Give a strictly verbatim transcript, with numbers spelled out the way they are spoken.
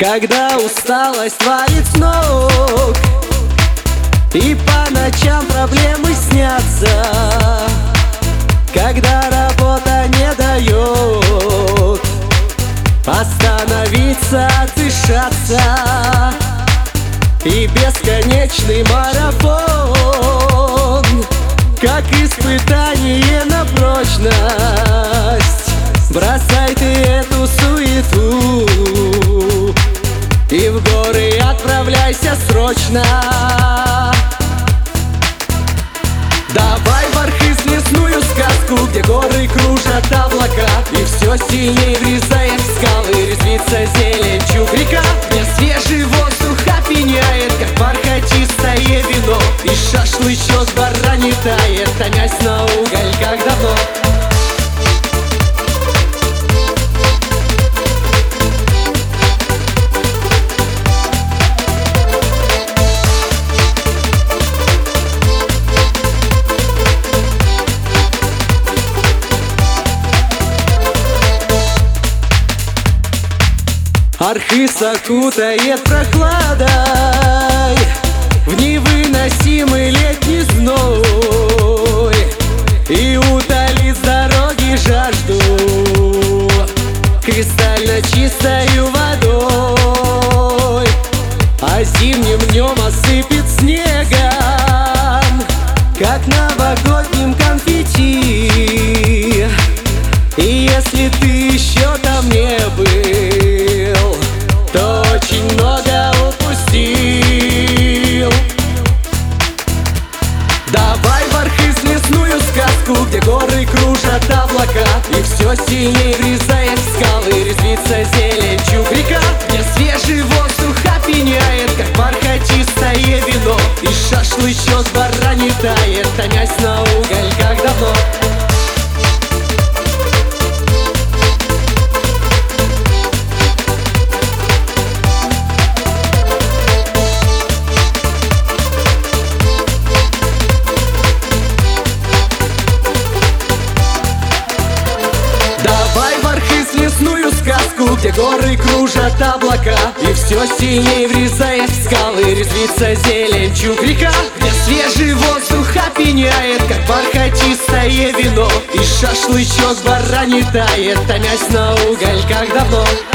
Когда усталость валит с ног и по ночам проблемы снятся, когда работа не дает остановиться, отдышаться, и бесконечный марафон, как испытание на прочность. Бросай ты эту суету и в горы отправляйся срочно. Давай в Архыз лесную сказку, где горы кружат облака, и все сильней врезает в скалы, резвится зелень чубрика, где свежий воздух опьяняет, как бархатистое вино, и шашлычок бараний тает, томясь на угольках давно. Архыз окутает прохладой в невыносимый летний зной и утолит с дороги жажду кристально чистою водой, а зимним днем осыпет снегом, как новогодним конфетти. И если ты еще там не был, то очень много упустил. Давай в Архыз лесную сказку, где горы кружат облака, и все сильней врезает в скалы, резвится зелень чубрика, где свежий воздух опьяняет, как бархатистое вино, и шашлычок бараний тает, томясь на угольках давно. Где горы кружат облака, и все сильнее врезает в скалы, резвится зелень чубрика, где свежий воздух опьяняет, как бархатистое вино, и шашлычок бараний тает, томясь на угольках давно.